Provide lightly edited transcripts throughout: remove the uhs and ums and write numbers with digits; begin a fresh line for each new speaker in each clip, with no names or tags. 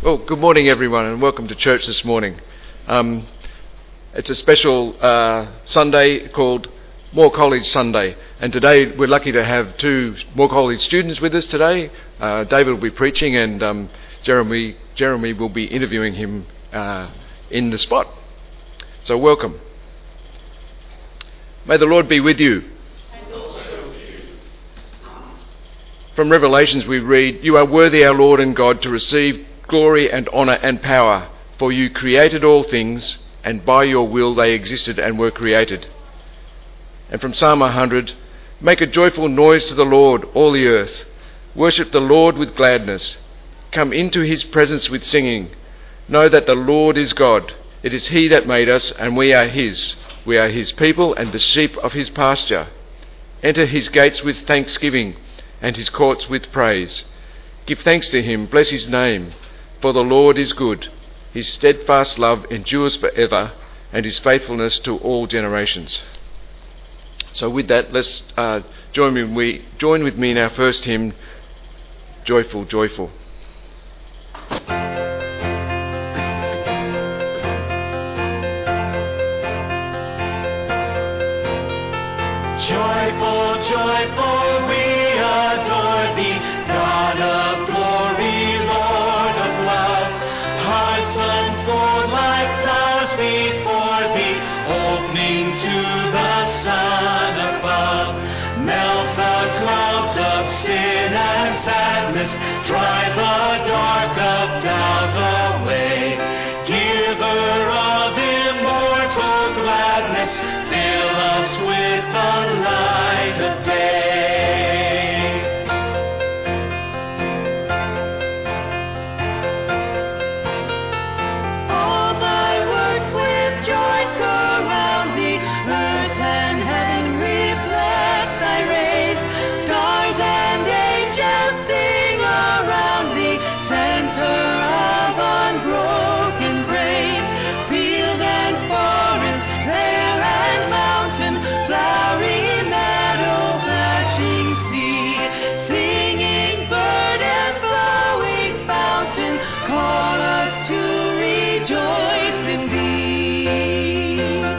Well, good morning everyone and welcome to church this morning. It's a special Sunday called Moore College Sunday, and today we're lucky to have two Moore College students with us today. David will be preaching and Jeremy will be interviewing him in the spot. So welcome. May the Lord be with you. From Revelations we read, "You are worthy, our Lord and God, to receive glory and honour and power, for you created all things, and by your will they existed and were created." And from Psalm 100, "Make a joyful noise to the Lord, all the earth. Worship the Lord with gladness. Come into his presence with singing. Know that the Lord is God. It is he that made us, and we are his. We are his people and the sheep of his pasture. Enter his gates with thanksgiving, and his courts with praise. Give thanks to him, bless his name. For the Lord is good. His steadfast love endures forever, and his faithfulness to all generations." So with that, let's join with me in our first hymn, Joyful, Joyful.
Joyful, joyful, we adore thee, God of glory, Lord of love. Hearts unfold like flowers before thee, opening to the sun above. Melt the clouds of sin and sadness, drive the dark of doubt away. Giver of immortal gladness, fill us with the light of day. All thy works with joy surround thee, earth and heaven reflect thy rays. Stars and angels sing around thee, center of unbroken grace. Field and forest, fair and mountain, flowery meadow, flashing sea, singing bird and flowing fountain, call us to rejoice in thee.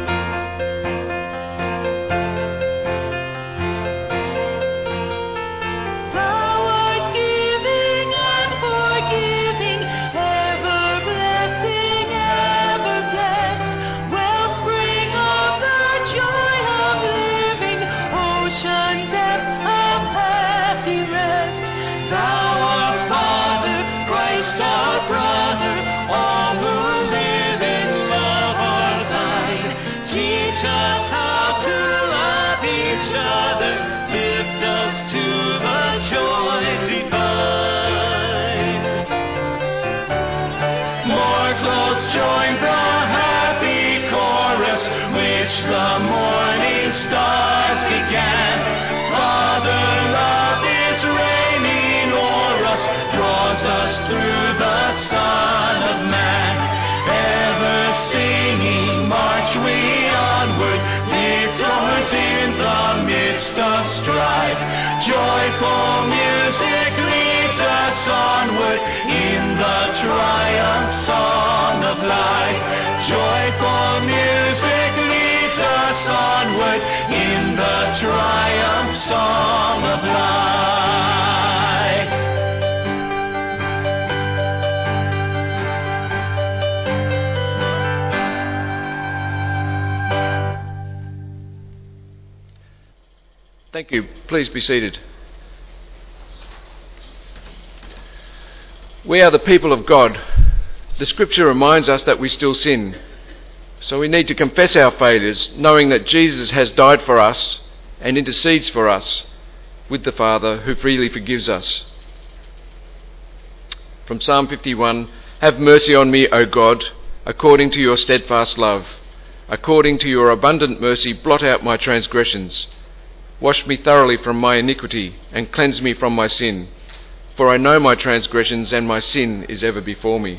Thou art giving and forgiving, ever blessing, ever blessed, wellspring of the joy of living, ocean depth of happy rest. Thou our Father, Christ our brother, all who live in love are thine. Teach us how to love each other, lift us to the joy divine. Mortals join the happy chorus which the morning stars began. Father, love is reigning o'er us, draws us through the Son of Man. Ever singing, march we onward, victors in the midst of strife. Joyful music leads us onward in the triumph song of life. Joyful music leads us onward in the triumph song of life.
Thank you. Please be seated. We are the people of God. The scripture reminds us that we still sin. So we need to confess our failures, knowing that Jesus has died for us and intercedes for us with the Father, who freely forgives us. From Psalm 51, "Have mercy on me, O God, according to your steadfast love. According to your abundant mercy, blot out my transgressions. Wash me thoroughly from my iniquity and cleanse me from my sin. For I know my transgressions and my sin is ever before me."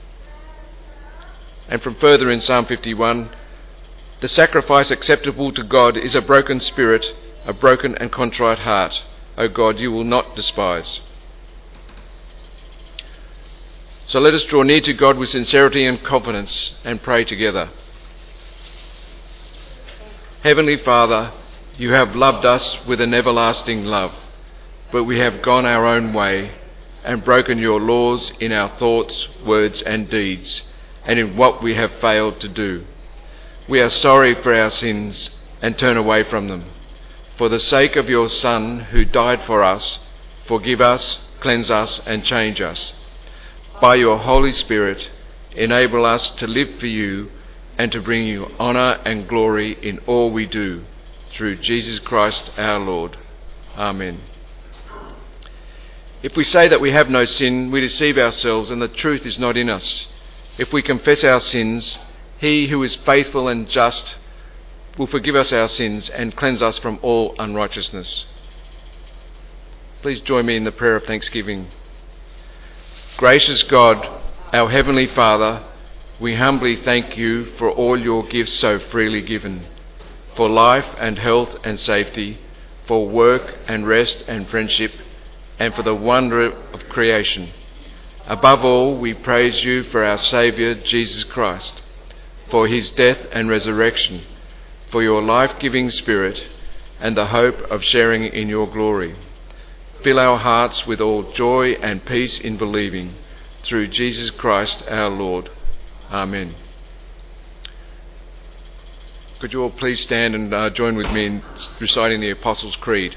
And from further in Psalm 51, "The sacrifice acceptable to God is a broken spirit, a broken and contrite heart. O God, you will not despise." So let us draw near to God with sincerity and confidence and pray together. Heavenly Father, you have loved us with an everlasting love, but we have gone our own way and broken your laws in our thoughts, words and deeds, and in what we have failed to do. We are sorry for our sins and turn away from them. For the sake of your Son who died for us, forgive us, cleanse us and change us. By your Holy Spirit, enable us to live for you and to bring you honour and glory in all we do, through Jesus Christ our Lord. Amen. If we say that we have no sin, we deceive ourselves and the truth is not in us. If we confess our sins, he who is faithful and just will forgive us our sins and cleanse us from all unrighteousness. Please join me in the prayer of thanksgiving. Gracious God, our Heavenly Father, we humbly thank you for all your gifts so freely given, for life and health and safety, for work and rest and friendship, and for the wonder of creation. Above all, we praise you for our Saviour, Jesus Christ, for his death and resurrection, for your life-giving Spirit, and the hope of sharing in your glory. Fill our hearts with all joy and peace in believing, through Jesus Christ our Lord. Amen. Could you all please stand and join with me in reciting the Apostles' Creed?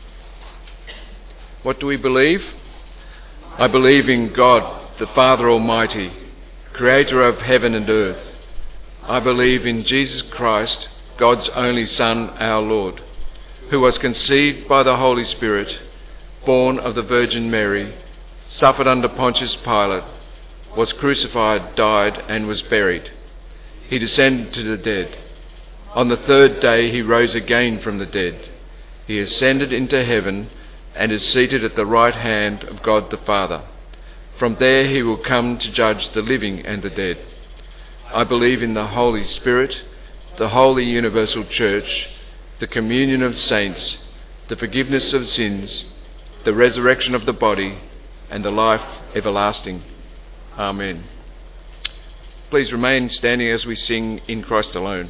What do we believe? I believe in God, the Father Almighty, creator of heaven and earth. I believe in Jesus Christ, God's only Son, our Lord, who was conceived by the Holy Spirit, born of the Virgin Mary, suffered under Pontius Pilate, was crucified, died, and was buried. He descended to the dead. On the third day he rose again from the dead. He ascended into heaven and is seated at the right hand of God the Father. From there he will come to judge the living and the dead. I believe in the Holy Spirit, the holy universal church, the communion of saints, the forgiveness of sins, the resurrection of the body, and the life everlasting. Amen. Please remain standing as we sing In Christ Alone.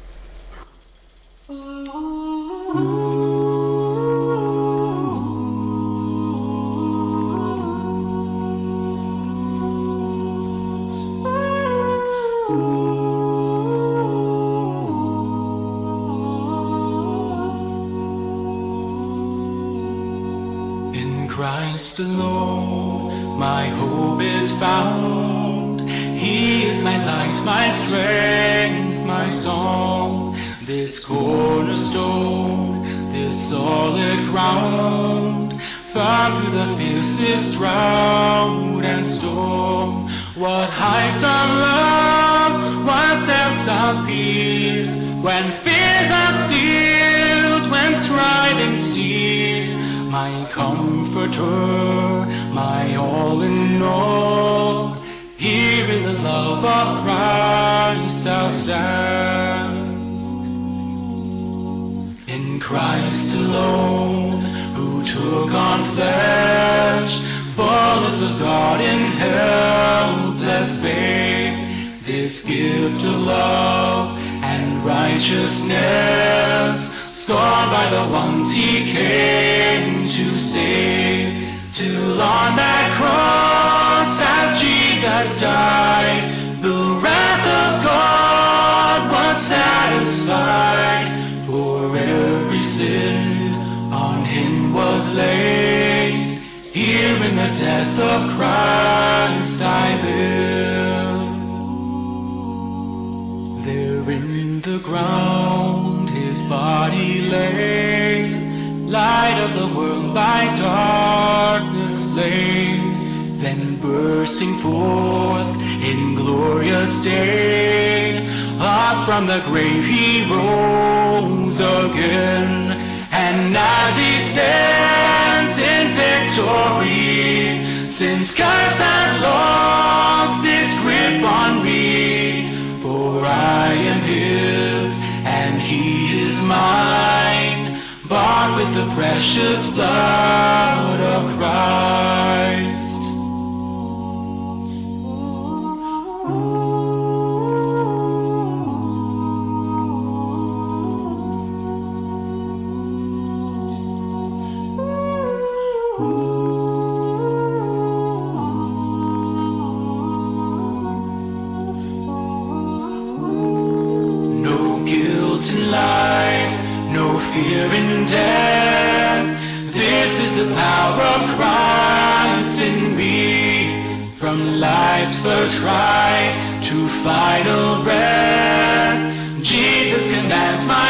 Christ alone, my hope is found. He is my light, my strength, my song. This cornerstone, this solid ground, firm through the fiercest drought and storm. What heights of love, what depths of peace, when fears are stilled, when striving cease. My comforter, my all in all, here in the love of Christ I'll stand. In Christ alone, who took on flesh, fullness of God in helpless babe, this gift of love and righteousness, scorned by the ones he came to save. Till on that cross as Jesus died, the wrath of God was satisfied. For every sin on him was laid. Here in the death of Christ I live. There in the ground his body lay, light of the world by darkness slain, then bursting forth in glorious day, up from the grave he rose again. And as he stands in victory, since curse has lost its grip on me, for I am his and he is mine, bought with the precious blood of Christ. fear and death. This is the power of Christ in me. From life's first cry to final breath, Jesus commands my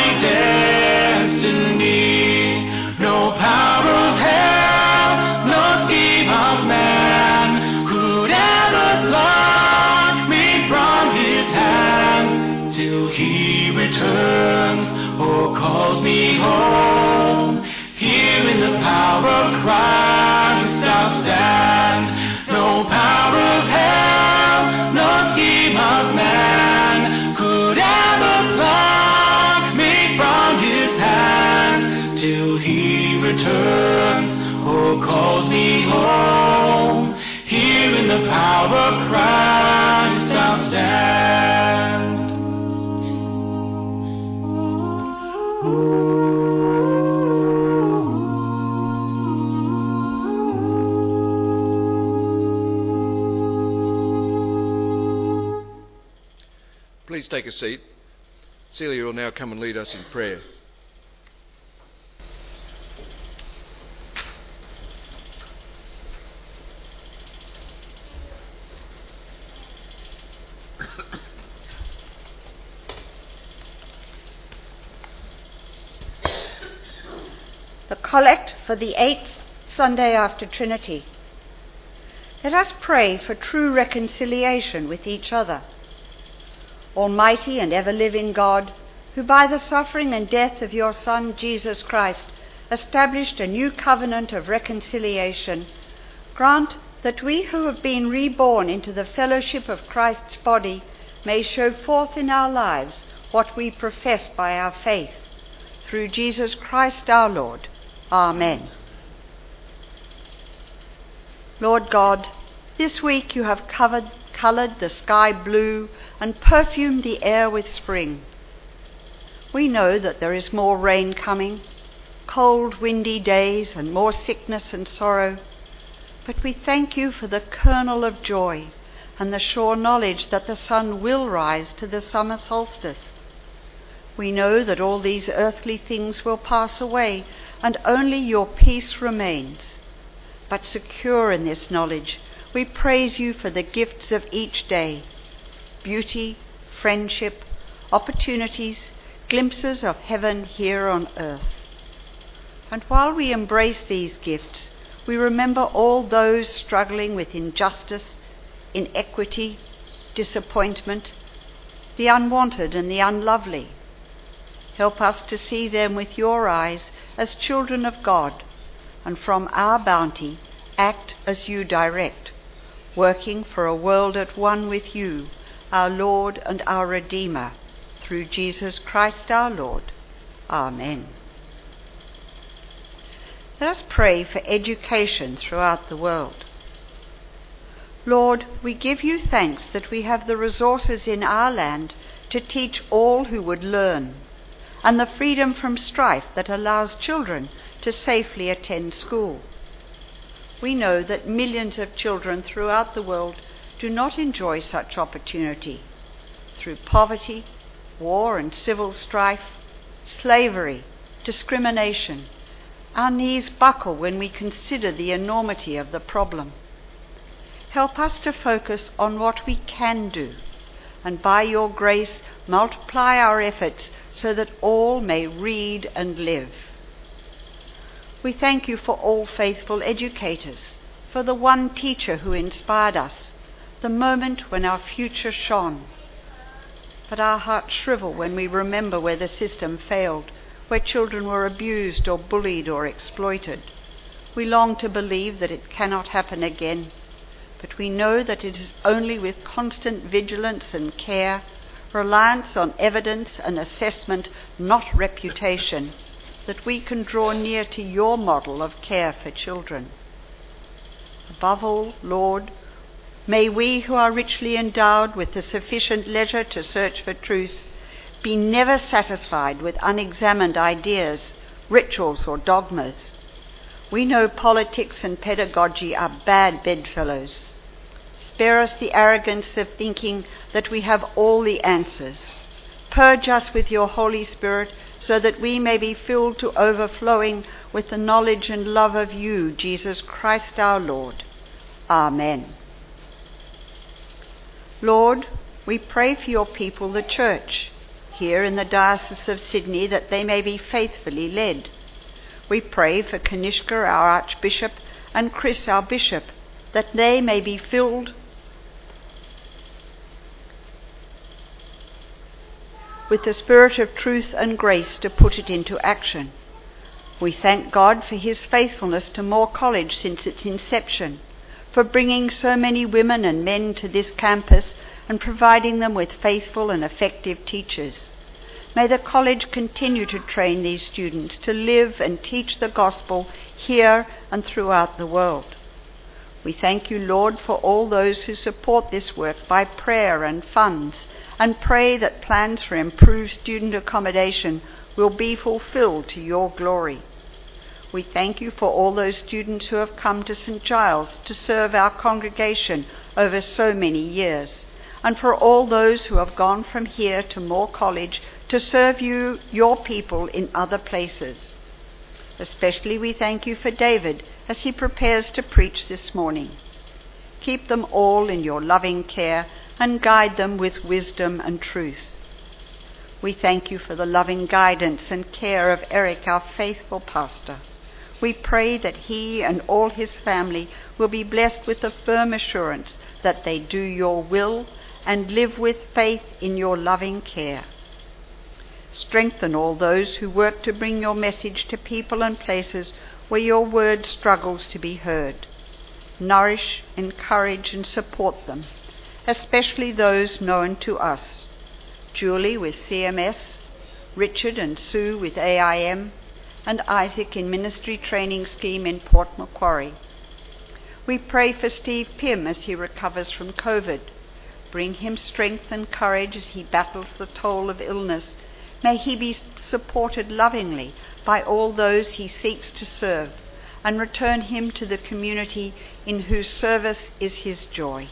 destiny. No power of hell, no scheme of man could ever pluck me from his hand till he returns or calls me home. Here in the power of Christ I'll stand. No power of hell, no scheme of man could ever pluck me from his hand till he returns or calls me home. Here in the power of Christ I'll stand.
Please take a seat. Celia will now come and lead us in prayer.
The Collect for the 8th Sunday after Trinity. Let us pray for true reconciliation with each other. Almighty and ever-living God, who by the suffering and death of your Son, Jesus Christ, established a new covenant of reconciliation, grant that we who have been reborn into the fellowship of Christ's body may show forth in our lives what we profess by our faith. Through Jesus Christ our Lord. Amen. Lord God, this week you have coloured the sky blue and perfumed the air with spring. We know that there is more rain coming, cold, windy days and more sickness and sorrow, but we thank you for the kernel of joy and the sure knowledge that the sun will rise to the summer solstice. We know that all these earthly things will pass away and only your peace remains. But secure in this knowledge, we praise you for the gifts of each day: beauty, friendship, opportunities, glimpses of heaven here on earth. And while we embrace these gifts, we remember all those struggling with injustice, inequity, disappointment, the unwanted and the unlovely. Help us to see them with your eyes as children of God, and from our bounty act as you direct, working for a world at one with you, our Lord and our Redeemer, through Jesus Christ our Lord. Amen. Let us pray for education throughout the world. Lord, we give you thanks that we have the resources in our land to teach all who would learn, and the freedom from strife that allows children to safely attend school. We know that millions of children throughout the world do not enjoy such opportunity. Through poverty, war and civil strife, slavery, discrimination, our knees buckle when we consider the enormity of the problem. Help us to focus on what we can do, and by your grace multiply our efforts so that all may read and live. We thank you for all faithful educators, for the one teacher who inspired us, the moment when our future shone. But our hearts shrivel when we remember where the system failed, where children were abused or bullied or exploited. We long to believe that it cannot happen again, but we know that it is only with constant vigilance and care, reliance on evidence and assessment, not reputation, that we can draw near to your model of care for children. Above all, Lord, may we who are richly endowed with the sufficient leisure to search for truth be never satisfied with unexamined ideas, rituals or dogmas. We know politics and pedagogy are bad bedfellows. Spare us the arrogance of thinking that we have all the answers. Purge us with your Holy Spirit, so that we may be filled to overflowing with the knowledge and love of you, Jesus Christ our Lord. Amen. Lord, we pray for your people, the Church, here in the Diocese of Sydney, that they may be faithfully led. We pray for Kanishka, our Archbishop, and Chris, our Bishop, that they may be filled with the spirit of truth and grace to put it into action. We thank God for his faithfulness to Moore College since its inception, for bringing so many women and men to this campus and providing them with faithful and effective teachers. May the college continue to train these students to live and teach the gospel here and throughout the world. We thank you, Lord, for all those who support this work by prayer and funds, and pray that plans for improved student accommodation will be fulfilled to your glory. We thank you for all those students who have come to St. Giles to serve our congregation over so many years, and for all those who have gone from here to Moore College to serve you, your people, in other places. Especially we thank you for David as he prepares to preach this morning. Keep them all in your loving care and guide them with wisdom and truth. We thank you for the loving guidance and care of Eric, our faithful pastor. We pray that he and all his family will be blessed with the firm assurance that they do your will and live with faith in your loving care. Strengthen all those who work to bring your message to people and places where your word struggles to be heard. Nourish, encourage, and support them, especially those known to us. Julie with CMS, Richard and Sue with AIM, and Isaac in Ministry Training Scheme in Port Macquarie. We pray for Steve Pym as he recovers from COVID. Bring him strength and courage as he battles the toll of illness. May he be supported lovingly by all those he seeks to serve, and return him to the community in whose service is his joy.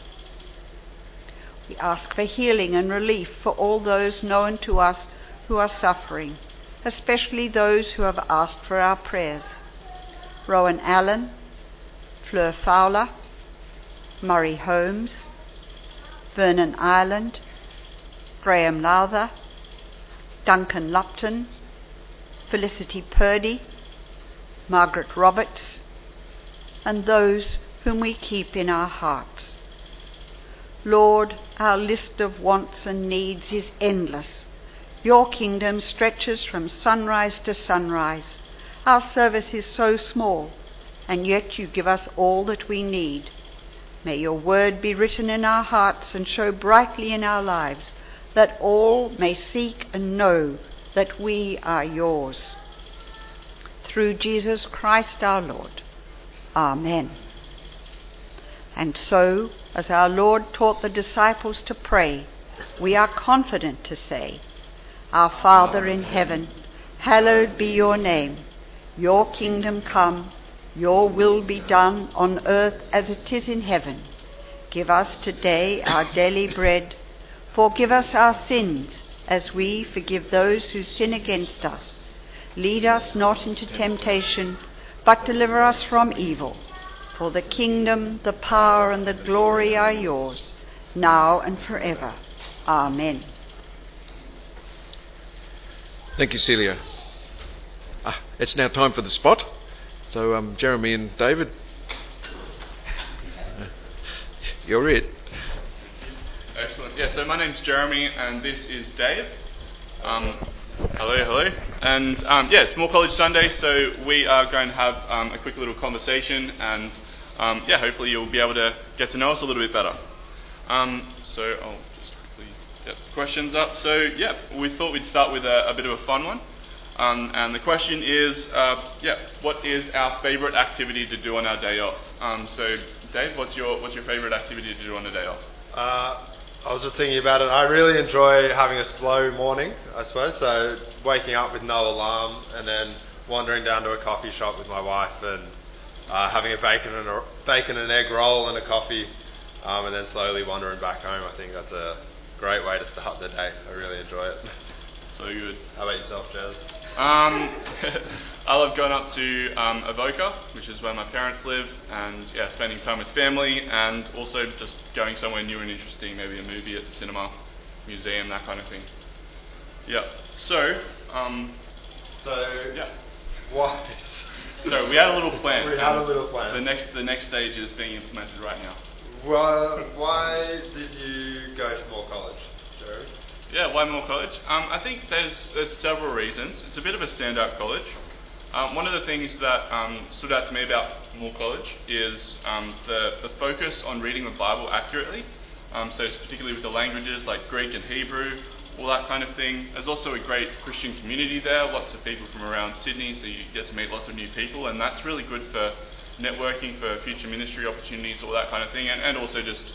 We ask for healing and relief for all those known to us who are suffering, especially those who have asked for our prayers. Rowan Allen, Fleur Fowler, Murray Holmes, Vernon Ireland, Graham Lowther, Duncan Lupton, Felicity Purdy, Margaret Roberts, and those whom we keep in our hearts. Lord, our list of wants and needs is endless. Your kingdom stretches from sunrise to sunrise. Our service is so small, and yet you give us all that we need. May your word be written in our hearts and show brightly in our lives, that all may seek and know that we are yours. Through Jesus Christ our Lord. Amen. And so, as our Lord taught the disciples to pray, we are confident to say, Our Father in heaven, hallowed be your name. Your kingdom come, your will be done on earth as it is in heaven. Give us today our daily bread. Forgive us our sins, as we forgive those who sin against us. Lead us not into temptation, but deliver us from evil. For the kingdom, the power, and the glory are yours, now and forever. Amen.
Thank you, Celia. It's now time for the spot. So, Jeremy and David, you're it.
Excellent. Yeah, so my name's Jeremy and this is Dave. Hello. And it's Moore College Sunday, so we are going to have a quick little conversation and hopefully you'll be able to get to know us a little bit better. So I'll just quickly get the questions up. So we thought we'd start with a bit of a fun one. And the question is, what is our favourite activity to do on our day off? So Dave, what's your favourite activity to do on a day off?
I was just thinking about it. I really enjoy having a slow morning, I suppose. So waking up with no alarm and then wandering down to a coffee shop with my wife and having a bacon and egg roll and a coffee, and then slowly wandering back home. I think that's a great way to start the day. I really enjoy it.
So good.
How about yourself, Jez?
I love going up to Avoca, which is where my parents live, and yeah, spending time with family, and also just going somewhere new and interesting, maybe a movie at the cinema, museum, that kind of thing. Yeah. So, yeah.
What?
So we had a little plan.
We had a little plan.
The next stage is being implemented right now.
Well, why did you go to Moore College, Jerry?
Yeah, why Moore College? I think there's several reasons. It's a bit of a standout college. One of the things that stood out to me about Moore College is the focus on reading the Bible accurately. So it's particularly with the languages like Greek and Hebrew, all that kind of thing. There's also a great Christian community there, lots of people from around Sydney, so you get to meet lots of new people, and that's really good for networking, for future ministry opportunities, all that kind of thing, and also just,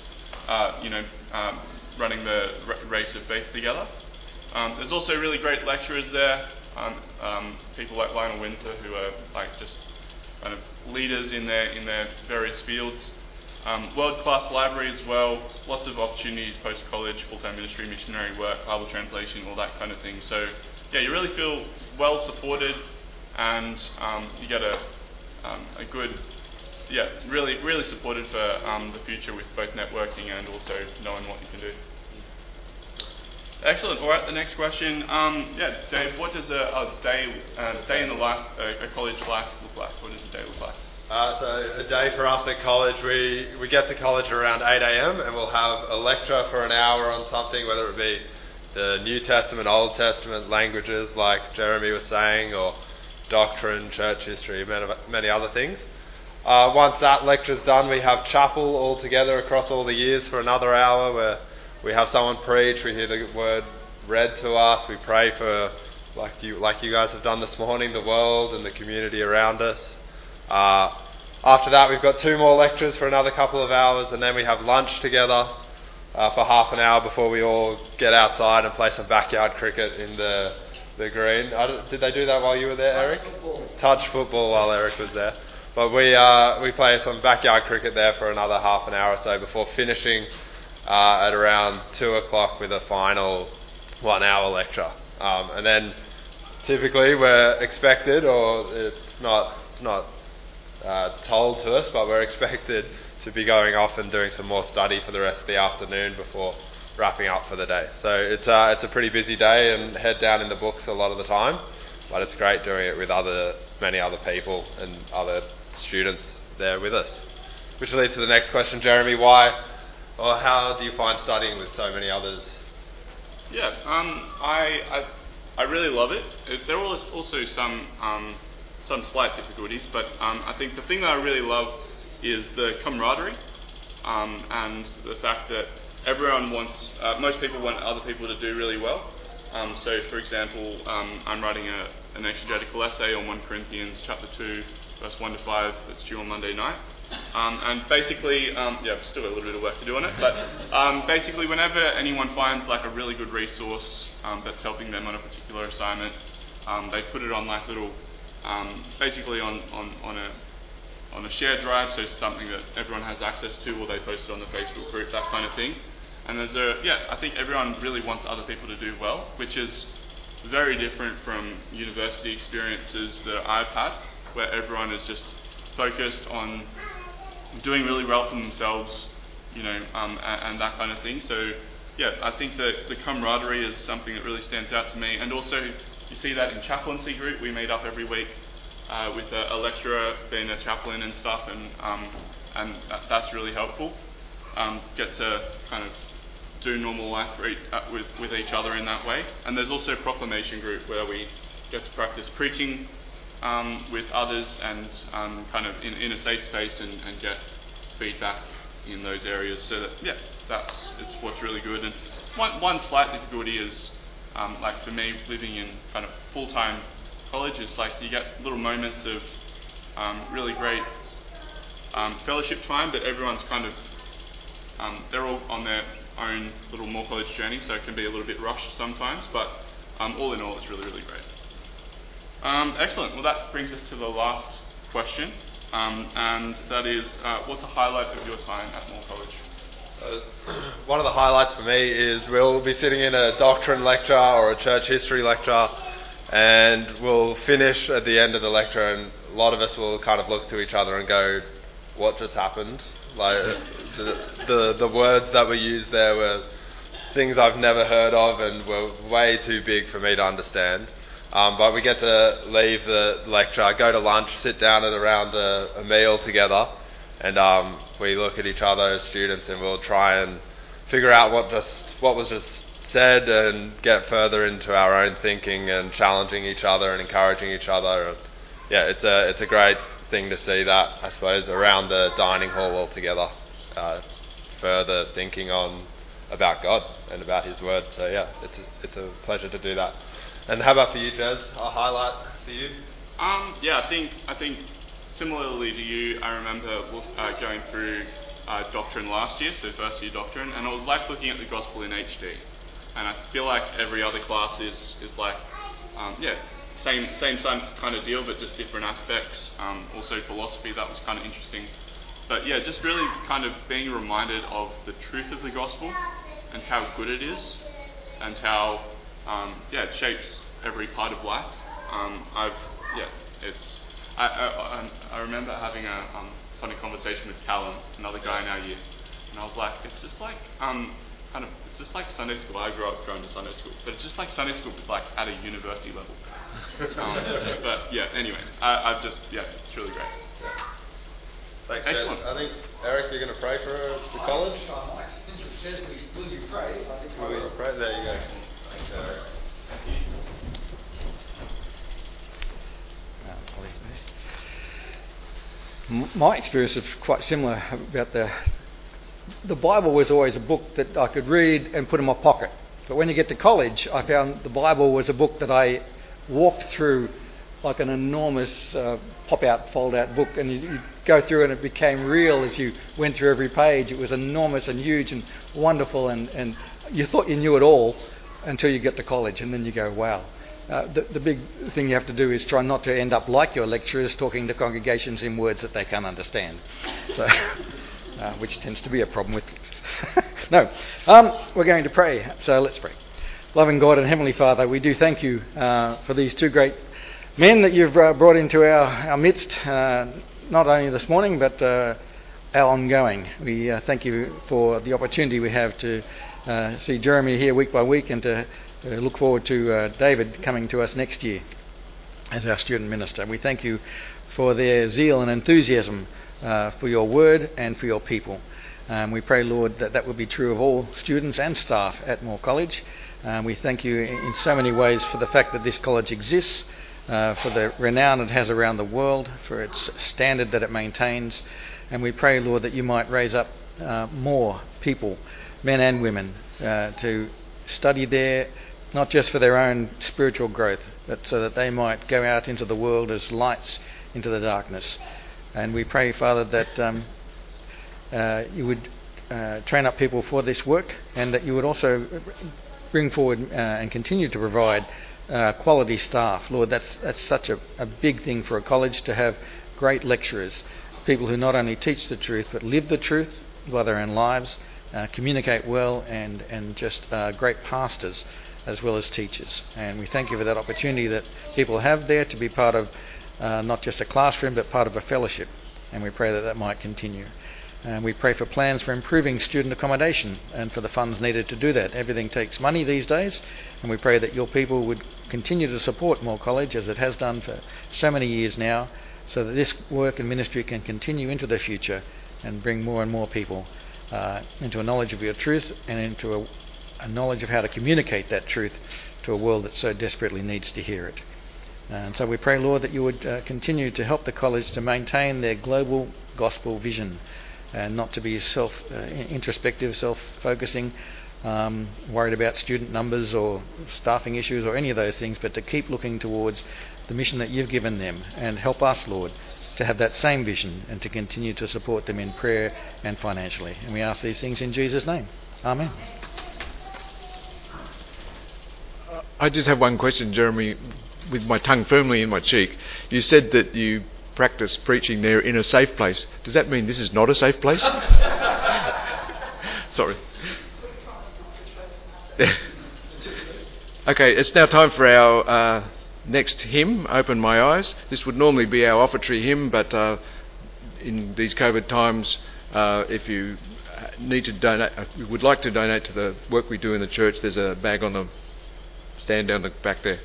running the race of faith together. There's also really great lecturers there, people like Lionel Windsor, who are like just kind of leaders in their various fields. World-class library as well, lots of opportunities post-college, full-time ministry, missionary work, Bible translation, all that kind of thing. So, yeah, you really feel well supported, and you get a good, really supported for the future with both networking and also knowing what you can do. Excellent. All right, the next question. Dave, what does a day in the life, a college life look like? What does a day look like?
So a day for us at college, we get to college around 8 a.m. and we'll have a lecture for an hour on something, whether it be the New Testament, Old Testament, languages like Jeremy was saying, or doctrine, church history, many other things. Once that lecture's done, we have chapel all together across all the years for another hour, where we have someone preach, we hear the word read to us, we pray for, like you guys have done this morning, the world and the community around us. After that, we've got 2 more lectures for another couple of hours, and then we have lunch together for half an hour before we all get outside and play some backyard cricket in the green. Did they do that while you were there, Eric? Touch football while Eric was there. But we play some backyard cricket there for another half an hour or so before finishing at around 2 o'clock with a final 1 hour lecture. And then typically we're expected, or it's not told to us, but we're expected to be going off and doing some more study for the rest of the afternoon before wrapping up for the day. So it's a pretty busy day and head down in the books a lot of the time, but it's great doing it with many other people and other students there with us. Which leads to the next question, Jeremy. Why or how do you find studying with so many others?
Yeah, I really love it. There are also some slight difficulties, but I think the thing that I really love is the camaraderie, and the fact that everyone wants, most people want other people to do really well. So, for example, I'm writing an exegetical essay on 1 Corinthians chapter 2, verse 1 to 5, that's due on Monday night. And basically, I've still got a little bit of work to do on it, but basically whenever anyone finds like a really good resource that's helping them on a particular assignment, they put it on like little, basically on a shared drive, so something that everyone has access to, or they post it on the Facebook group, that kind of thing. And I think everyone really wants other people to do well, which is very different from university experiences that I've had, where everyone is just focused on doing really well for themselves, and that kind of thing. So, yeah, I think that the camaraderie is something that really stands out to me. And also, you see that in chaplaincy group. We meet up every week with a lecturer being a chaplain and stuff, and that's really helpful. Get to kind of do normal life with each other in that way. And there's also proclamation group, where we get to practice preaching with others and kind of in a safe space and get feedback in those areas. So that, it's what's really good. And one slight difficulty is, like for me, living in kind of full-time college, is like you get little moments of really great fellowship time, but everyone's kind of, they're all on their own little Moore College journey, so it can be a little bit rushed sometimes, but all in all, it's really, really great. Excellent. Well, that brings us to the last question, and that is, what's a highlight of your time at Moore College?
One of the highlights for me is we'll be sitting in a doctrine lecture or a church history lecture, and we'll finish at the end of the lecture, and a lot of us will kind of look to each other and go, what just happened? Like, the words that were used there were things I've never heard of and were way too big for me to understand. But we get to leave the lecture, go to lunch, sit down at around a meal together, and we look at each other as students, and we'll try and figure out what was just said, and get further into our own thinking and challenging each other and encouraging each other. And yeah, it's a great thing to see that, I suppose, around the dining hall all together, further thinking about God and about His Word. So yeah, it's a pleasure to do that. And how about for you, Jez? A highlight for you?
Yeah, I think similarly to you, I remember going through doctrine last year, so first year doctrine, and it was like looking at the gospel in HD. And I feel like every other class is like, same kind of deal, but just different aspects. Also philosophy, that was kind of interesting. But yeah, just really kind of being reminded of the truth of the gospel and how good it is, and how it shapes every part of life. I remember having a funny conversation with Callum, another guy in our year, and I was like, it's just like it's just like Sunday school. I grew up going to Sunday school, but it's just like Sunday school, but like at a university level. But yeah, anyway, it's really great.
Yeah. Thanks,
excellent.
I think, Eric, you're going to pray for the college?
Since it says will you pray, I think
will you pray? There you go. Thanks, Eric.
My experience is quite similar. About the Bible was always a book that I could read and put in my pocket. But when you get to college, I found the Bible was a book that I walked through like an enormous pop-out, fold-out book, and you go through and it became real as you went through every page. It was enormous and huge and wonderful, and you thought you knew it all until you get to college, and then you go, wow. The big thing you have to do is try not to end up like your lecturers, talking to congregations in words that they can't understand, so, which tends to be a problem with... No, we're going to pray, so let's pray. Loving God and Heavenly Father, we do thank you for these two great men that you've brought into our midst, not only this morning, but our ongoing. We thank you for the opportunity we have to see Jeremy here week by week, and to look forward to David coming to us next year as our student minister. We thank you for their zeal and enthusiasm for your word and for your people. We pray, Lord, that will be true of all students and staff at Moore College. We thank you in so many ways for the fact that this college exists, for the renown it has around the world, for its standard that it maintains. And we pray, Lord, that you might raise up more people, men and women, to study there, not just for their own spiritual growth, but so that they might go out into the world as lights into the darkness. And we pray, Father, that you would train up people for this work, and that you would also bring forward and continue to provide quality staff. Lord, that's such a big thing for a college, to have great lecturers, people who not only teach the truth but live the truth by their own lives, communicate well, and just great pastors as well as teachers. And we thank you for that opportunity that people have there to be part of not just a classroom but part of a fellowship, and we pray that might continue. And we pray for plans for improving student accommodation and for the funds needed to do that. Everything takes money these days, and we pray that your people would continue to support Moore College as it has done for so many years now, so that this work and ministry can continue into the future and bring more and more people into a knowledge of your truth, and into a knowledge of how to communicate that truth to a world that so desperately needs to hear it. And so we pray, Lord, that you would continue to help the college to maintain their global gospel vision, and not to be introspective, self-focusing, worried about student numbers or staffing issues or any of those things, but to keep looking towards the mission that you've given them, and help us, Lord, to have that same vision and to continue to support them in prayer and financially. And we ask these things in Jesus' name. Amen.
I just have one question, Jeremy, with my tongue firmly in my cheek. You said that you practice preaching there in a safe place. Does that mean this is not a safe place? Sorry. Okay, it's now time for our next hymn, Open My Eyes. This would normally be our offertory hymn, but in these COVID times, if you need to donate, if you would like to donate to the work we do in the church, there's a bag on the stand down the back there.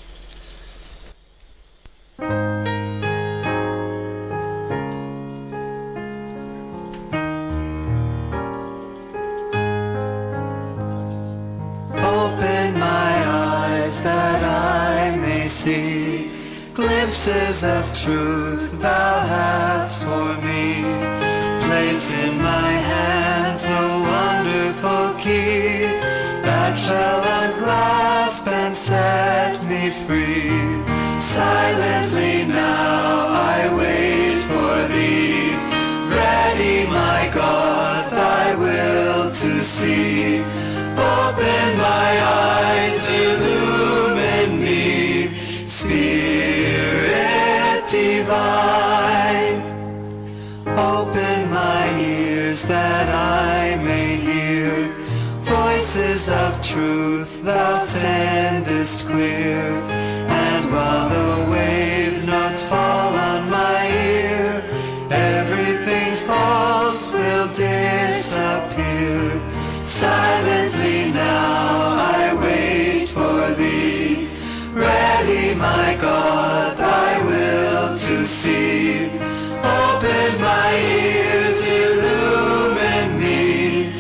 Open my eyes that I may see glimpses of truth thou hast for me. Place in my hands a wonderful key that shall unclasp and set me free. Silently now I wait for thee, ready, my God, thy will to see. Open my eyes, illumine me, Spirit divine. Open my ears that I may hear voices of truth thou sendest clear. And while the wave notes fall on my ear, everything false will disappear. Silently now I wait for thee, ready, my God, thy will to see. Open my ears, illumine me,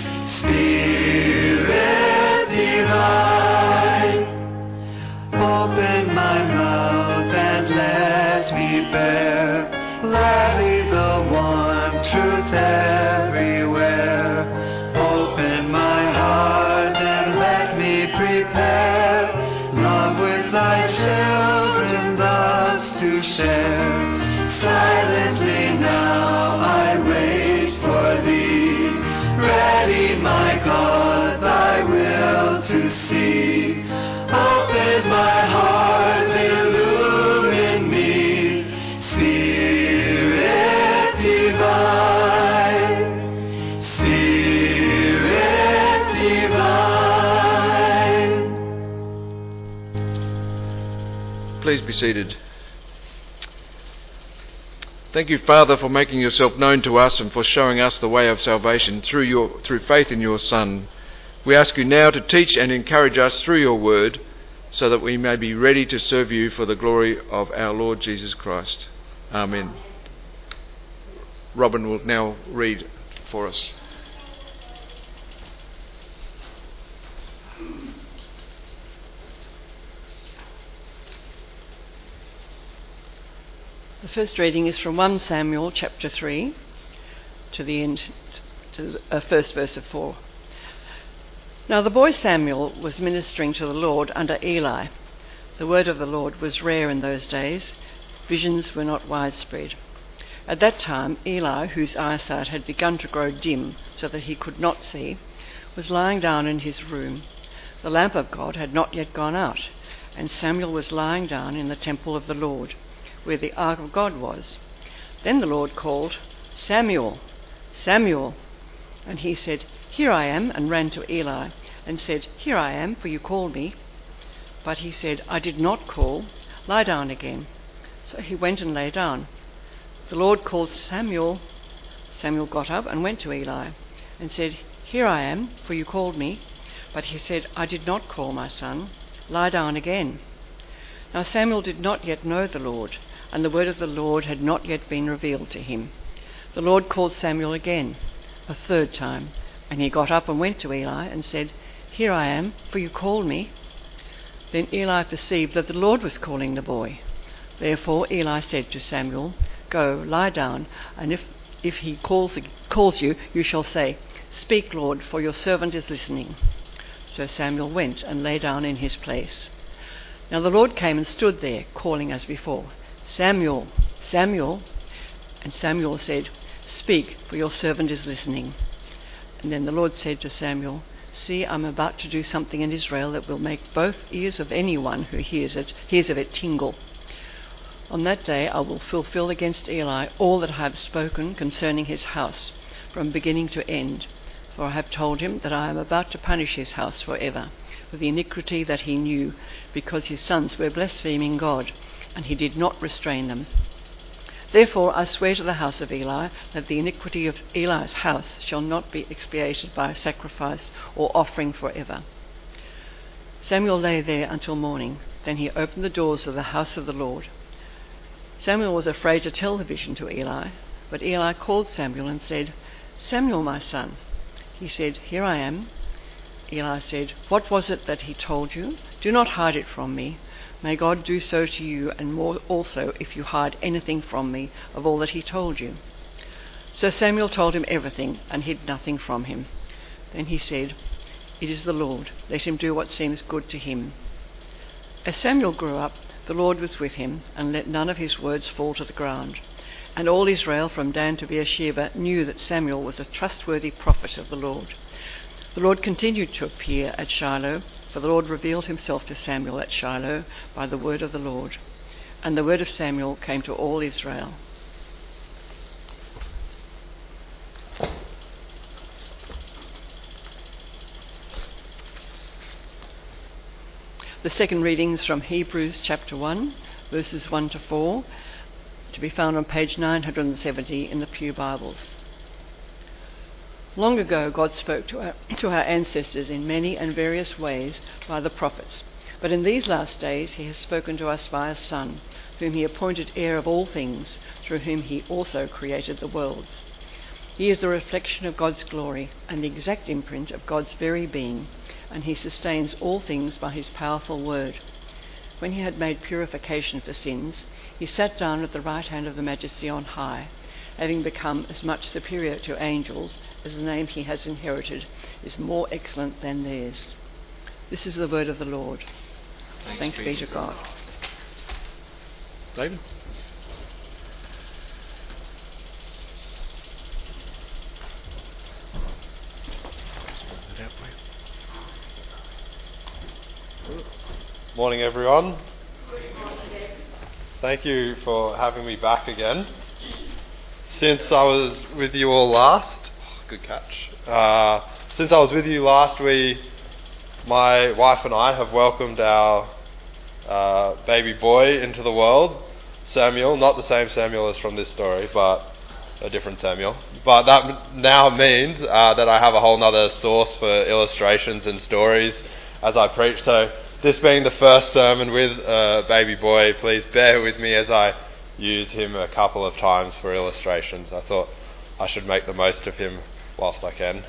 Spirit divine. Open my mouth and let me bear gladly the one truth everywhere. Open my heart and let me prepare love with thy children thus to share. Silently now I wait for thee, ready, my God, thy will to see. Open my heart, illumine me, Spirit divine, Spirit divine.
Please be seated. Thank you, Father, for making yourself known to us and for showing us the way of salvation through faith in your Son. We ask you now to teach and encourage us through your word so that we may be ready to serve you for the glory of our Lord Jesus Christ. Amen. Robin will now read for us.
The first reading is from 1 Samuel chapter 3 to the end, to the first verse of 4. Now the boy Samuel was ministering to the Lord under Eli. The word of the Lord was rare in those days. Visions were not widespread. At that time, Eli, whose eyesight had begun to grow dim so that he could not see, was lying down in his room. The lamp of God had not yet gone out, and Samuel was lying down in the temple of the Lord, where the ark of God was. Then the Lord called, "Samuel, Samuel." And he said, "Here I am," and ran to Eli and said, "Here I am, for you called me." But he said, "I did not call. Lie down again." So he went and lay down. The Lord called, "Samuel." Samuel got up and went to Eli and said, "Here I am, for you called me." But he said, "I did not call, my son. Lie down again." Now Samuel did not yet know the Lord, and the word of the Lord had not yet been revealed to him. The Lord called Samuel again, a third time, and he got up and went to Eli and said, "Here I am, for you called me." Then Eli perceived that the Lord was calling the boy. Therefore Eli said to Samuel, "Go, lie down, and if he calls you, you shall say, 'Speak, Lord, for your servant is listening.'" So Samuel went and lay down in his place. Now the Lord came and stood there, calling as before, "Samuel, Samuel." And Samuel said, "Speak, for your servant is listening." And then the Lord said to Samuel, "See, I'm about to do something in Israel that will make both ears of anyone who hears of it tingle. On that day I will fulfill against Eli all that I have spoken concerning his house, from beginning to end. For I have told him that I am about to punish his house forever with the iniquity that he knew, because his sons were blaspheming God, and he did not restrain them. Therefore I swear to the house of Eli that the iniquity of Eli's house shall not be expiated by sacrifice or offering forever." Samuel lay there until morning. Then he opened the doors of the house of the Lord. Samuel was afraid to tell the vision to Eli, but Eli called Samuel and said, "Samuel, my son." He said, "Here I am." Eli said, "What was it that he told you? Do not hide it from me. May God do so to you, and more also if you hide anything from me of all that he told you." So Samuel told him everything and hid nothing from him. Then he said, "It is the Lord. Let him do what seems good to him." As Samuel grew up, the Lord was with him, and let none of his words fall to the ground. And all Israel from Dan to Beersheba knew that Samuel was a trustworthy prophet of the Lord. The Lord continued to appear at Shiloh, for the Lord revealed himself to Samuel at Shiloh by the word of the Lord. And the word of Samuel came to all Israel. The second reading is from Hebrews chapter 1, verses 1 to 4, to be found on page 970 in the Pew Bibles. Long ago, God spoke to our ancestors in many and various ways by the prophets. But in these last days he has spoken to us by a Son, whom he appointed heir of all things, through whom he also created the worlds. He is the reflection of God's glory and the exact imprint of God's very being, and he sustains all things by his powerful word. When he had made purification for sins, he sat down at the right hand of the Majesty on high, having become as much superior to angels as the name he has inherited is more excellent than theirs. This is the word of the Lord. Thanks be to God.
David?
Morning, everyone. Thank you for having me back again. Since I was with you all last, good catch. Since I was with you last, my wife and I have welcomed our baby boy into the world, Samuel. Not the same Samuel as from this story, but a different Samuel. But that now means that I have a whole other source for illustrations and stories as I preach. So this being the first sermon with baby boy, please bear with me as I use him a couple of times for illustrations. I thought I should make the most of him whilst I can.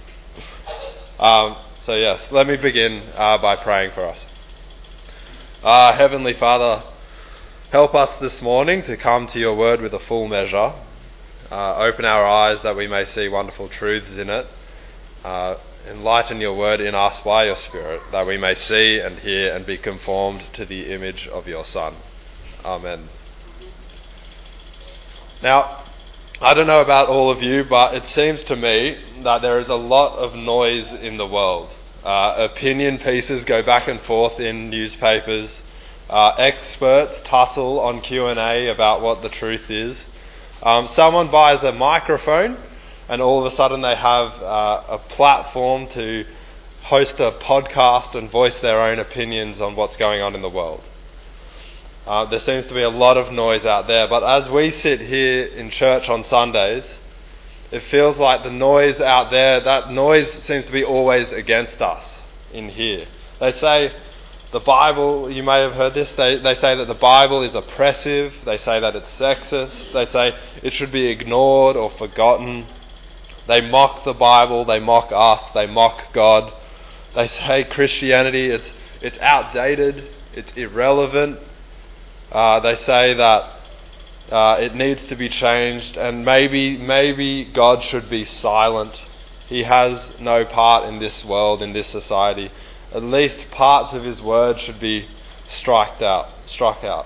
So yes, let me begin by praying for us. Heavenly Father, help us this morning to come to your word with a full measure. Open our eyes that we may see wonderful truths in it. Enlighten your word in us by your Spirit, that we may see and hear and be conformed to the image of your Son. Amen. Now, I don't know about all of you, but it seems to me that there is a lot of noise in the world. Opinion pieces go back and forth in newspapers. Experts tussle on Q&A about what the truth is. Someone buys a microphone and all of a sudden they have a platform to host a podcast and voice their own opinions on what's going on in the world. There seems to be a lot of noise out there, but as we sit here in church on Sundays, it feels like the noise out there, that noise seems to be always against us in here. They say the Bible, you may have heard this, they say that the Bible is oppressive, they say that it's sexist, they say it should be ignored or forgotten. They mock the Bible, they mock us, they mock God. They say Christianity, it's outdated, it's irrelevant. They say that it needs to be changed, and maybe God should be silent. He has no part in this world, in this society. At least parts of his word should be struck out.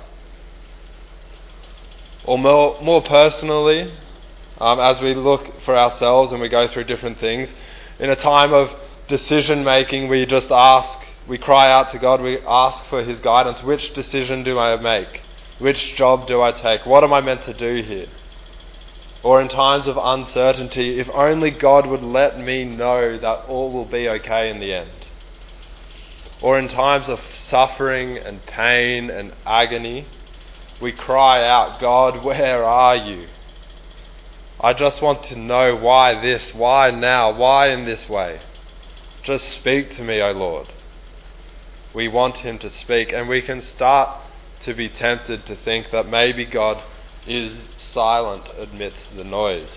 Or more personally, as we look for ourselves and we go through different things, in a time of decision making, we cry out to God, we ask for his guidance. Which decision do I make? Which job do I take? What am I meant to do here? or in times of uncertainty, if only God would let me know that all will be okay in the end. Or in times of suffering and pain and agony, we cry out, God, where are you? I just want to know why this, why now, why in this way. Just speak to me, O Lord. We want him to speak, and we can start to be tempted to think that maybe God is silent amidst the noise.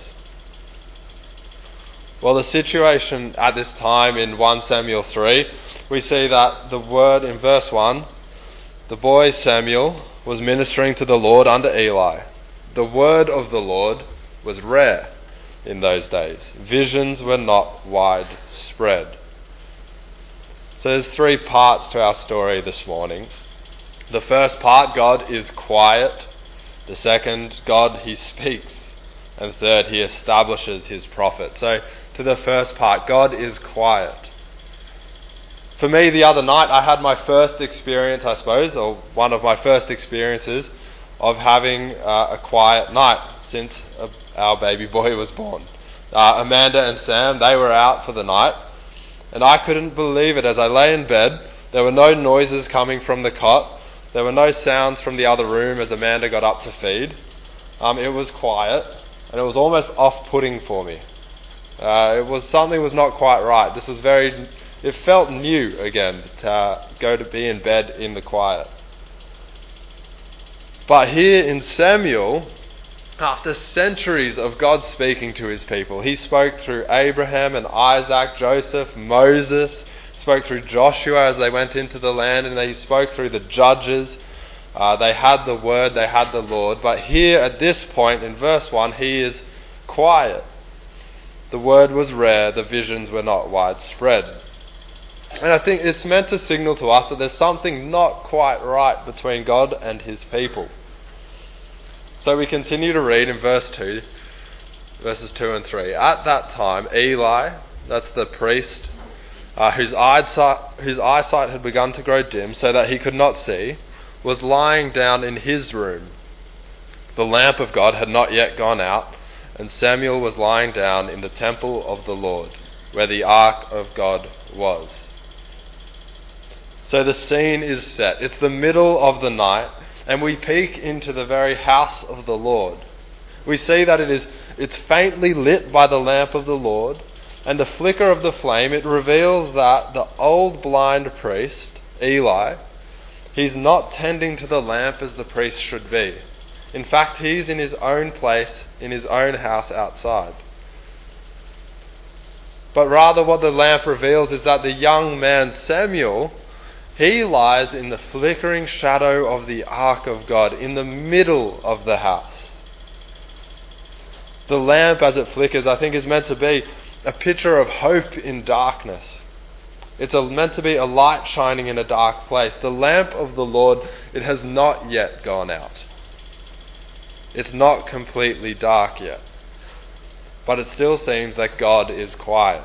Well, the situation at this time in 1 Samuel 3, we see that the word in verse 1, the boy Samuel was ministering to the Lord under Eli. The word of the Lord was rare in those days. Visions were not widespread. So there's 3 parts to our story this morning. The first part, God is quiet. The second, God, he speaks. And third, he establishes his prophet. So to the first part, God is quiet. For me, the other night, I had my first experience, I suppose, or one of my first experiences of having a quiet night since our baby boy was born. Amanda and Sam, they were out for the night, and I couldn't believe it. As I lay in bed, there were no noises coming from the cot. There were no sounds from the other room as Amanda got up to feed. It was quiet, and it was almost off-putting for me. Something was not quite right. It felt new again to go to be in bed in the quiet. But here in Samuel, after centuries of God speaking to his people, he spoke through Abraham and Isaac, Joseph, Moses, spoke through Joshua as they went into the land, and he spoke through the judges. They had the word, they had the Lord. But here at this point in verse 1, he is quiet. The word was rare, the visions were not widespread. And I think it's meant to signal to us that there's something not quite right between God and his people. So we continue to read in verses 2 and 3. At that time, Eli, that's the priest, whose eyesight had begun to grow dim so that he could not see, was lying down in his room. The lamp of God had not yet gone out, and Samuel was lying down in the temple of the Lord, where the ark of God was. So the scene is set. It's the middle of the night, and we peek into the very house of the Lord. We see that it's faintly lit by the lamp of the Lord, and the flicker of the flame, it reveals that the old blind priest, Eli, he's not tending to the lamp as the priest should be. In fact, he's in his own place, in his own house outside. But rather what the lamp reveals is that the young man Samuel, he lies in the flickering shadow of the ark of God, in the middle of the house. The lamp, as it flickers, I think is meant to be a picture of hope in darkness. It's meant to be a light shining in a dark place. The lamp of the Lord, it has not yet gone out. It's not completely dark yet. But it still seems that God is quiet.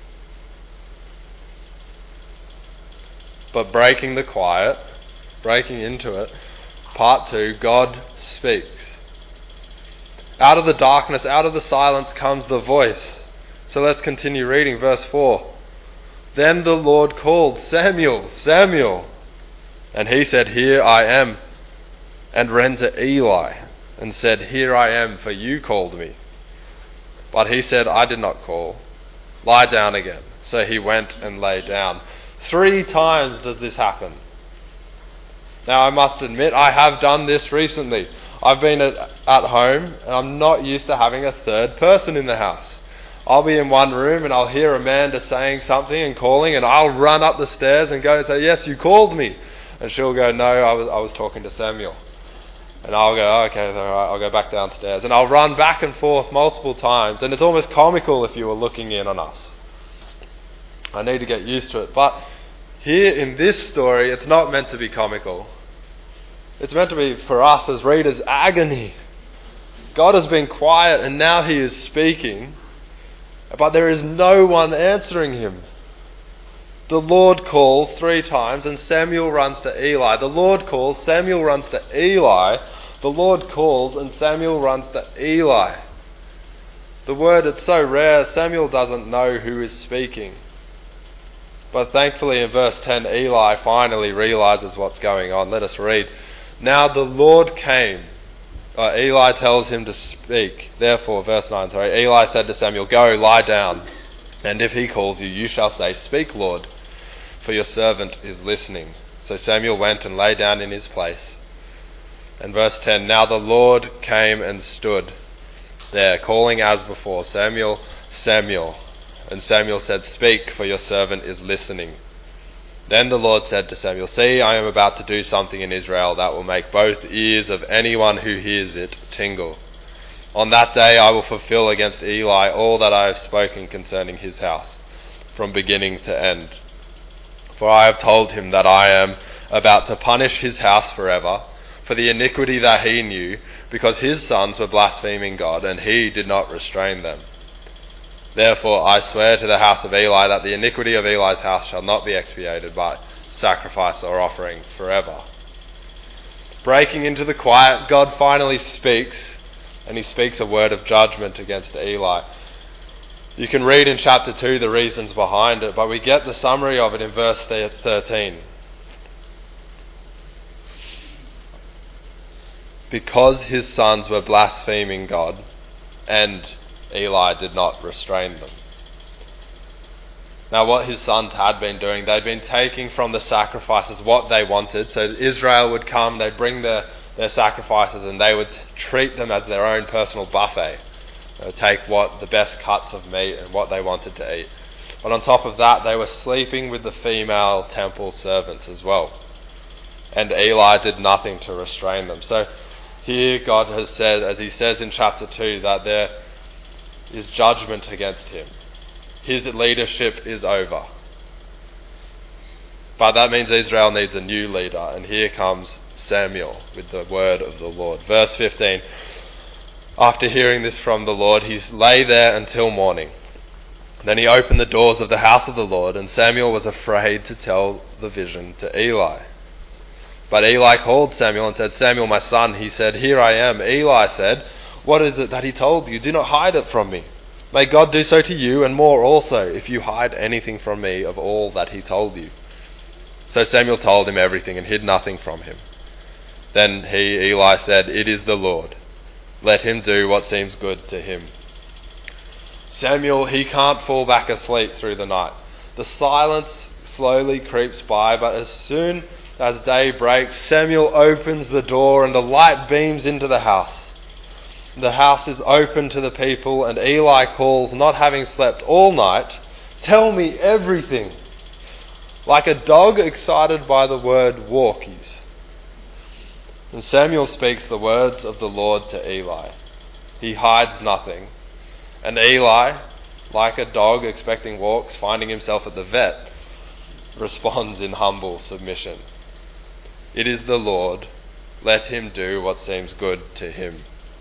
But breaking the quiet, breaking into it, part 2, God speaks. Out of the darkness, out of the silence comes the voice. So let's continue reading verse 4. Then the Lord called, Samuel, Samuel. And he said, Here I am. And ran to Eli and said, Here I am, for you called me. But he said, I did not call. Lie down again. So he went and lay down. 3 times does this happen. Now I must admit, I have done this recently. I've been at home and I'm not used to having a third person in the house. I'll be in one room and I'll hear Amanda saying something and calling, and I'll run up the stairs and go and say, Yes, you called me. And she'll go, No, I was talking to Samuel. And I'll go, Okay, all right, I'll go back downstairs. And I'll run back and forth multiple times, and it's almost comical if you were looking in on us. I need to get used to it. But here in this story, it's not meant to be comical. It's meant to be, for us as readers, agony. God has been quiet and now he is speaking, but there is no one answering him. The Lord calls 3 times and Samuel runs to Eli. The Lord calls, Samuel runs to Eli. The Lord calls and Samuel runs to Eli. The word, it's so rare, Samuel doesn't know who is speaking. But thankfully in verse 10, Eli finally realizes what's going on. Let us read. Now the Lord came. Eli tells him to speak. Therefore, verse 9, Eli said to Samuel, "Go, lie down, and if he calls you, you shall say, 'Speak, Lord, for your servant is listening.' So Samuel went and lay down in his place." And verse 10, "Now the Lord came and stood there, calling as before, 'Samuel, Samuel.' And Samuel said, 'Speak, for your servant is listening.' Then the Lord said to Samuel, 'See, I am about to do something in Israel that will make both ears of anyone who hears it tingle. On that day I will fulfill against Eli all that I have spoken concerning his house, from beginning to end. For I have told him that I am about to punish his house forever for the iniquity that he knew, because his sons were blaspheming God, and he did not restrain them. Therefore I swear to the house of Eli that the iniquity of Eli's house shall not be expiated by sacrifice or offering forever.'" Breaking into the quiet, God finally speaks, and he speaks a word of judgment against Eli. You can read in chapter 2 the reasons behind it, but we get the summary of it in verse 13. Because his sons were blaspheming God, and Eli did not restrain them. Now what his sons had been doing, they'd been taking from the sacrifices what they wanted. So Israel would come, they'd bring their sacrifices, and they would treat them as their own personal buffet. They would take the best cuts of meat and what they wanted to eat. But on top of that, they were sleeping with the female temple servants as well. And Eli did nothing to restrain them. So here God has said, as he says in chapter 2, that there is judgment against him. His leadership is over. But that means Israel needs a new leader, and here comes Samuel with the word of the Lord. Verse 15, after hearing this from the Lord, he lay there until morning. Then he opened the doors of the house of the Lord, and Samuel was afraid to tell the vision to Eli. But Eli called Samuel and said, "Samuel, my son." He said, "Here I am." Eli said, "What is it that he told you? Do not hide it from me. May God do so to you, and more also, if you hide anything from me of all that he told you." So Samuel told him everything and hid nothing from him. Then Eli said, "It is the Lord. Let him do what seems good to him." Samuel, he can't fall back asleep through the night. The silence slowly creeps by, but as soon as day breaks, Samuel opens the door and the light beams into the house. The house is open to the people, and Eli calls, not having slept all night, "Tell me everything." Like a dog excited by the word walkies. And Samuel speaks the words of the Lord to Eli. He hides nothing. And Eli, like a dog expecting walks, finding himself at the vet, responds in humble submission. It is the Lord. Let him do what seems good to him.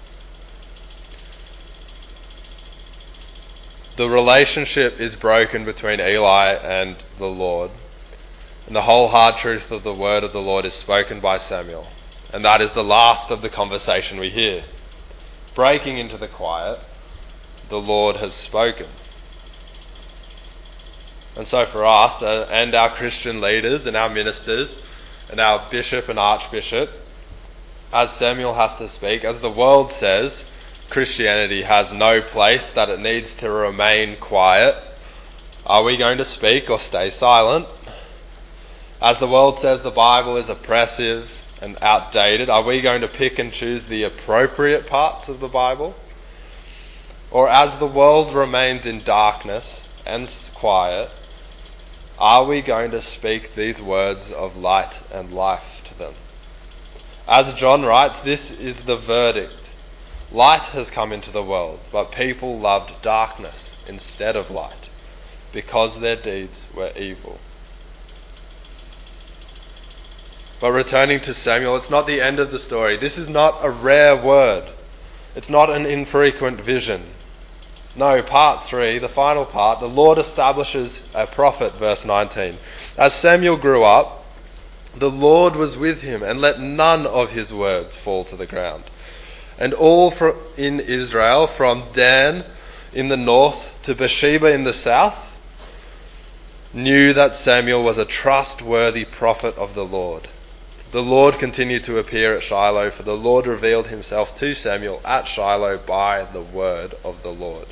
The relationship is broken between Eli and the Lord. And the whole hard truth of the word of the Lord is spoken by Samuel. And that is the last of the conversation we hear. Breaking into the quiet, the Lord has spoken. And so for us and our Christian leaders and our ministers and our bishop and archbishop, as Samuel has to speak, as the world says, Christianity has no place, that it needs to remain quiet. Are we going to speak or stay silent? As the world says the Bible is oppressive and outdated, are we going to pick and choose the appropriate parts of the Bible? Or as the world remains in darkness and quiet, are we going to speak these words of light and life to them? As John writes, this is the verdict. Light has come into the world, but people loved darkness instead of light, because their deeds were evil. But returning to Samuel, it's not the end of the story. This is not a rare word. It's not an infrequent vision. No, part 3, the final part, the Lord establishes a prophet, verse 19. As Samuel grew up, the Lord was with him and let none of his words fall to the ground. And all in Israel, from Dan in the north to Bathsheba in the south, knew that Samuel was a trustworthy prophet of the Lord. The Lord continued to appear at Shiloh, for the Lord revealed himself to Samuel at Shiloh by the word of the Lord.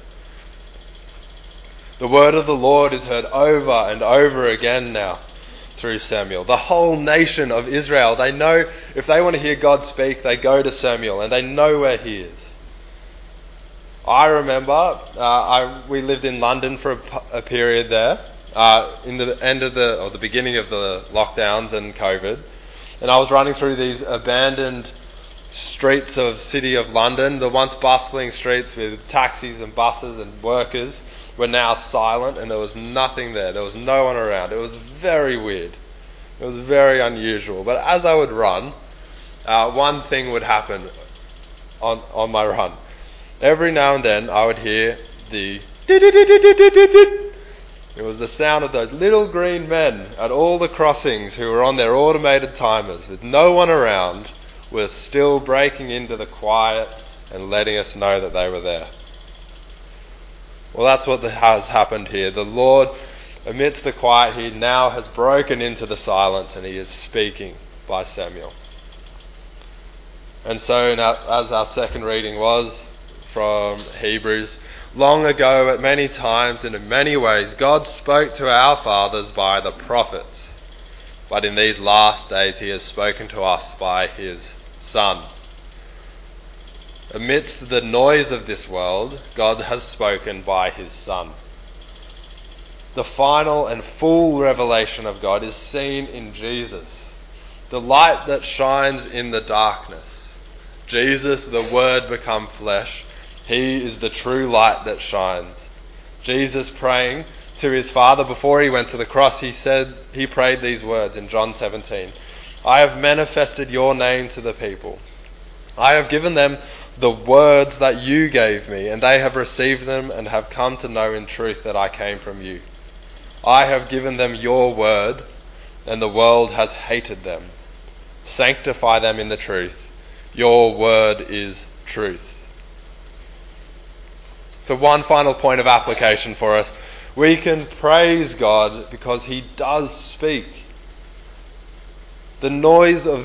The word of the Lord is heard over and over again now through Samuel. The whole nation of Israel, they know if they want to hear God speak, they go to Samuel and they know where he is. I remember we lived in London for a period there in the end of the beginning of the lockdowns and COVID, and I was running through these abandoned streets of city of London. The once bustling streets with taxis and buses and workers were now silent, and there was nothing there. There was no one around. It was very weird. It was very unusual. But as I would run, one thing would happen on my run. Every now and then I would hear the it was the sound of those little green men at all the crossings who were on their automated timers with no one around, were still breaking into the quiet and letting us know that they were there. Well, that's what has happened here. The Lord, amidst the quiet, he now has broken into the silence and he is speaking by Samuel. And so now, as our second reading was from Hebrews, long ago, at many times and in many ways, God spoke to our fathers by the prophets. But in these last days he has spoken to us by his Son. Amidst the noise of this world, God has spoken by his Son. The final and full revelation of God is seen in Jesus, the light that shines in the darkness. Jesus, the Word become flesh, he is the true light that shines. Jesus, praying to his Father before he went to the cross, he prayed these words in John 17. I have manifested your name to the people. I have given them the words that you gave me, and they have received them and have come to know in truth that I came from you. I have given them your word, and the world has hated them. Sanctify them in the truth. Your word is truth. So one final point of application for us. We can praise God because he does speak. The noise of